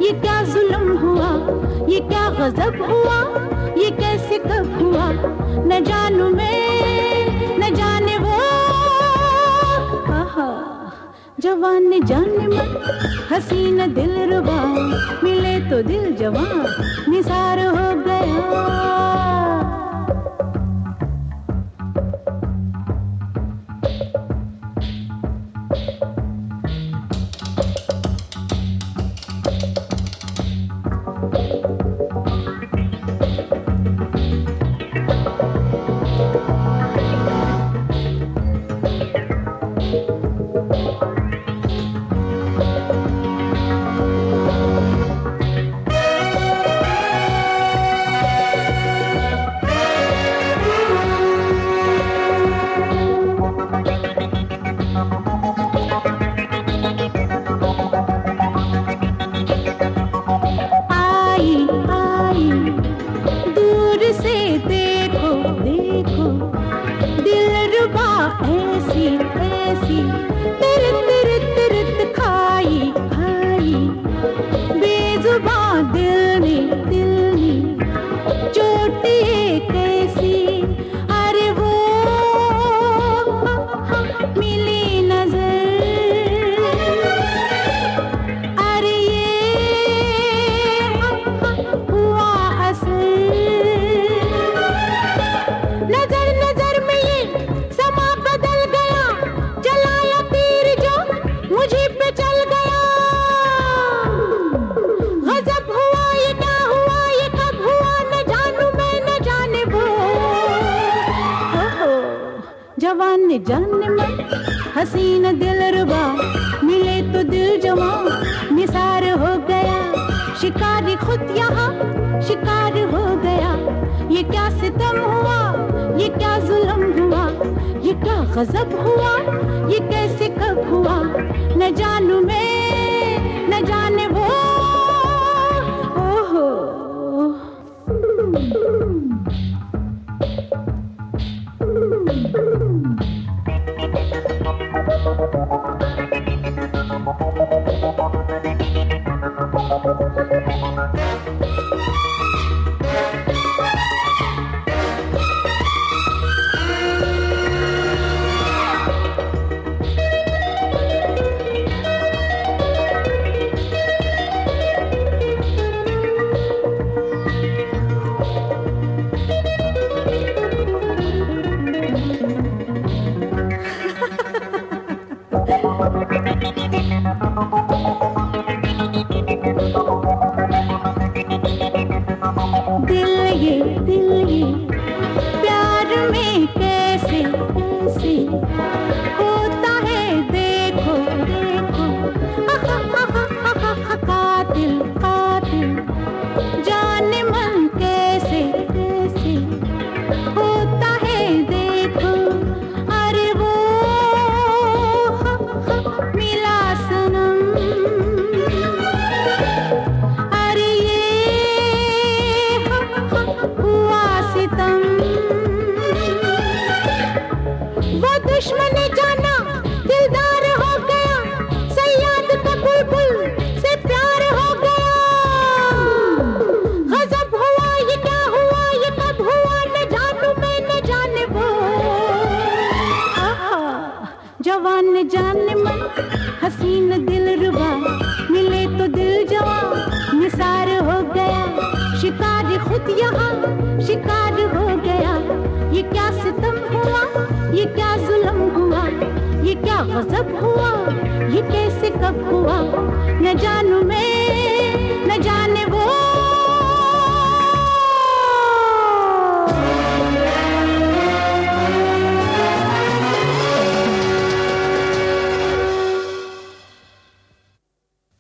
ये क्या जुल्म हुआ, ये क्या गजब हुआ, ये कैसे कब हुआ, न जानू मैं न जाने वो। आहा जवान ने जाने मन, हसीना दिल रुबा, मिले तो दिल जवान निसार हो गया। जवान ने जाने मन, हसीना दिल रुबा, मिले तो दिल जवान निसार हो गया। शिकारी खुद यहाँ शिकार हो गया। ये क्या सितम हुआ, ये क्या जुल्म हुआ, ये क्या गजब हुआ, ये कैसे कब हुआ, न जानू मैं न जाने वो। ओहो दिल ये प्यार में कैसे कैसे होता है, देखो देखो कातिल कातिल जाने मन कैसे कैसे होता है, देखो अरे वो मिला सनम, अरे ये हुआ सितम। वो दुश्मन जाना दिलदार हो गया, सयाद का बुलबुल से प्यार हो गया। गजब हुआ, ये क्या हुआ, ये कब हुआ, न जानू मैं न जाने वो। आहा जवान ने जाने मन, हसीन दिल रुबा, मिले तो दिल जवान निसार हो गया। शिकारी खुद यहाँ शिकार हो गया। ये क्या सितम हुआ, ये क्या जुल्म हुआ, ये क्या गजब हुआ, ये कैसे कब हुआ, न